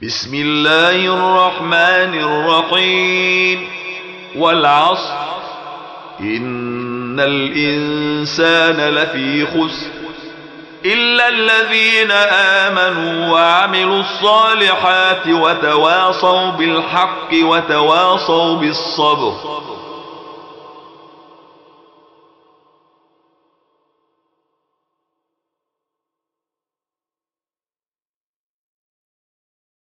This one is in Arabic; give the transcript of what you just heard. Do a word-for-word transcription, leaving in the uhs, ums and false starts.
بسم الله الرحمن الرحيم والعصر إن الإنسان لفي خسر إلا الذين آمنوا وعملوا الصالحات وتواصوا بالحق وتواصوا بالصبر.